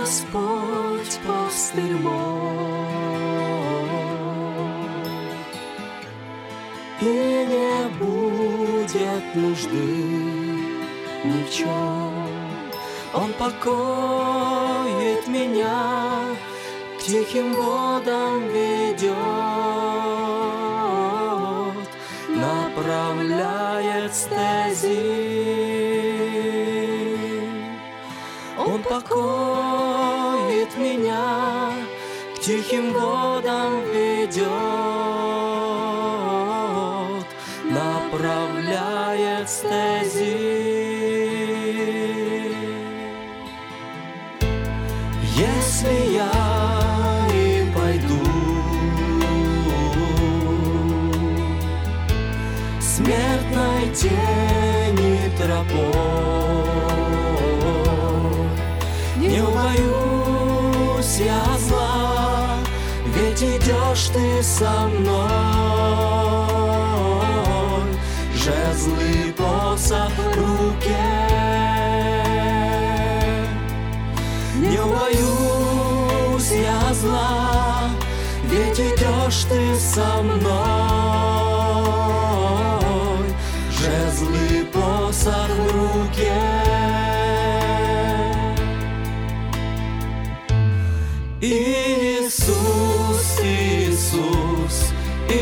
Господь пастырь мой, и не будет нужды ни в чем. Он покоит меня, к тихим водам ведет, направляет стези. Он покоит меня, к тихим водам ведет, направляет стези. Если я и пойду смертной тени тропой, не убоюсь я зла, ведь идешь ты со мной, жезл и посох в руке. Не убоюсь я зла, ведь идешь ты со мной, жезл и посох в руке. Иисус, Иисус,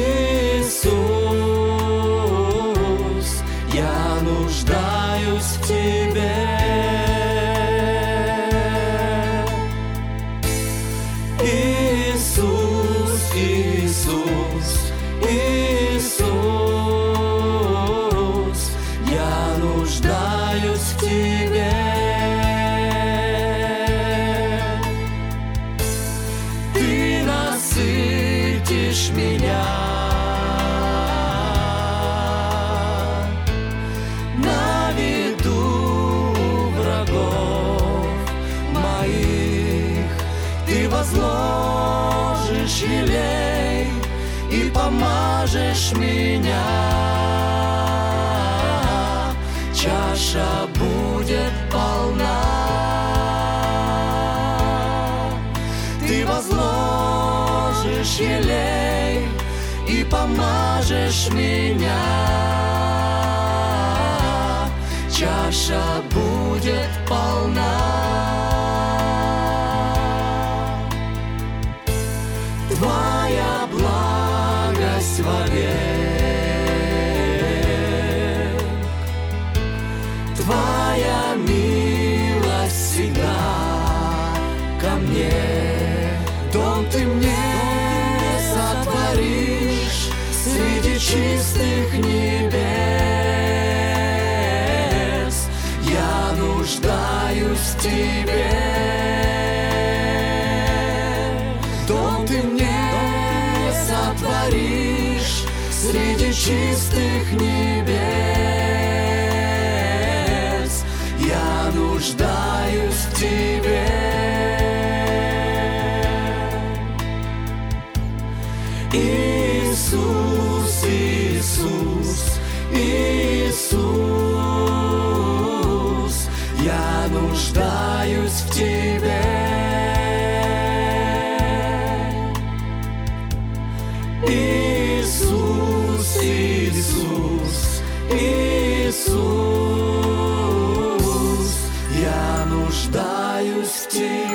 Иисус, я нуждаюсь в Тебе. Иисус, Иисус, Иисус, я нуждаюсь в Тебе. Ты насытишь меня, на виду врагов моих. Ты возложишь елей и помажешь меня, чаша будет полна. Ты возложишь елей и помажешь меня, чаша будет полна. Твоя благость вовек, Твоя милость всегда ко мне. Дом ты мне сотворишь среди чистых небес. Я нуждаюсь в Тебе. Дом ты мне сотворишь среди чистых небес. Я нуждаюсь в Тебе. Иисус, Иисус, Иисус, я нуждаюсь в Тебе. Иисус, Иисус, Иисус, я нуждаюсь в Тебе.